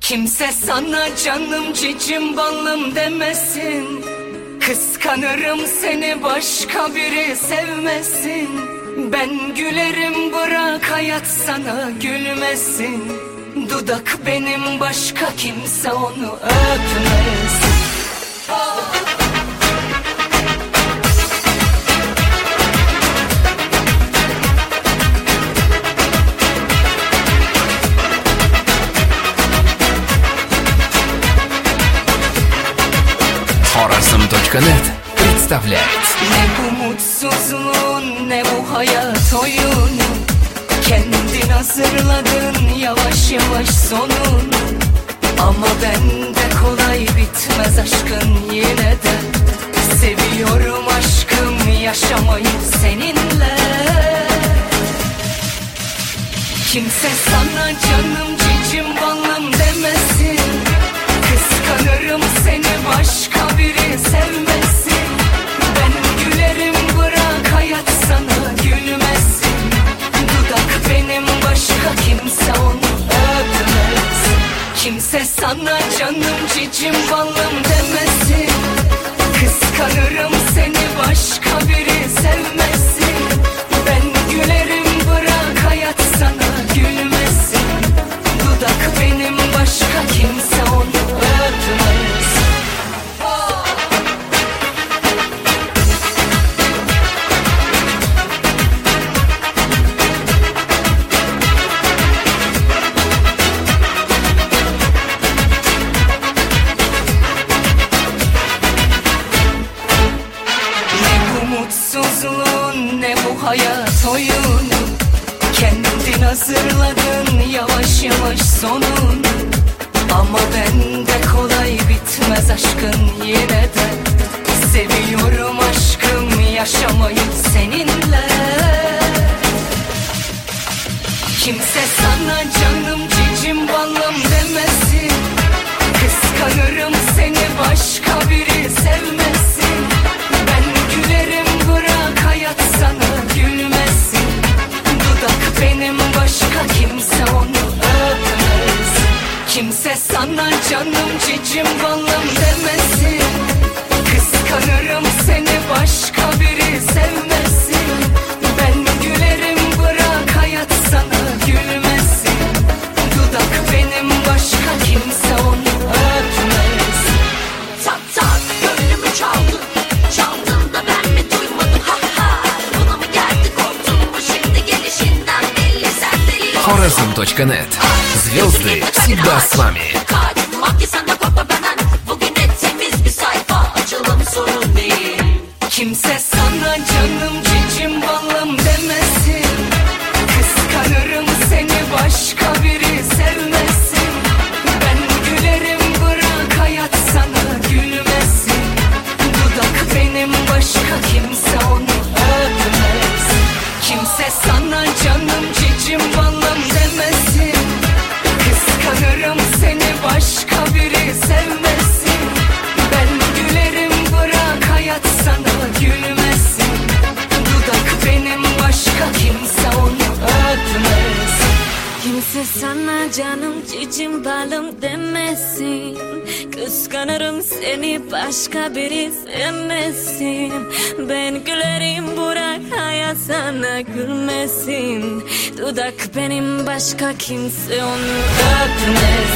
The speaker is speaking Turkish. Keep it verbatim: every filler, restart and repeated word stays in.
Kimse sana canım cicim ballım demesin. Kıskanırım seni başka biri sevmesin. Ben gülerim bırak hayat sana gülmesin. Dudak benim başka kimse onu öpmesin. Xorazm точка нет представляет. Ne bu mutsuzluğun ne bu hayat oyunu. Kendin hazırladın yavaş yavaş sonun. Ama bende kolay bitmez aşkın yine de. Seviyorum aşkım yaşamayı seninle. Kimse sana canım cicim ballım demesin. Kıskanırım seni başka biri sevmesin. Ben gülerim bırak hayat sana gülmesin. Dudak benim başka kimse onu öpmesin. Kimse sana canım cicim ballım demesin. Kıskanırım seni başka biri sevmesin. Ben gülerim bırak hayat sana gülmesin. Dudak benim başka kimse onu öpmesin. Ne bu mutsuzluğun ne bu hayat oyunu. Kendin hazırladın yavaş yavaş sonun. Ama bende kolay bitmez aşkın yine de. Seviyorum aşkım yaşamayı seninle. Kimse sana canım cicim ballım demesin. Kıskanırım seni başka biri sevmesin. Ben gülerim bırak hayat sana gülmesin. Dudak benim başka kimse onu öpmesin. Kimse sana canım cicim ballım demesin. Kıskanırım seni başka biri sevmesin. Ben gülerim bırak hayat sana gülmesin. Dudak benim başka kimse onu öpmesin. Tak tak gönlümü çaldın. Çaldın da ben mi duymadım ha ha. Buna mı geldi korktun mu şimdi gelişinden belli sen deli. Xorazm точка нет. Звезды всегда с вами. Kaçmak ki sen de korkma benden. Bugün ettiğimiz bir sayfa açalım sorun değil. Kimse sana canım cicim ballım demesin. Kıskanırım seni başka biri sevmesin. Ben gülerim bırak hayat sana gülmesin. Dudak benim başka kimse onu öpmesin. Kimse sana canım cicim ballım demesin. Kıskanırım seni başka biri sevmesin. Ben gülerim bırak hayat sana gülmesin. Dudak benim başka kimse onu öpmesin. Kimse sana canım cicim balım demesin. Kıskanırım seni başka biri sevmesin. Ben gülerim bırak hayat sana gülmesin. Dudak benim başka kimse onu öpmesin.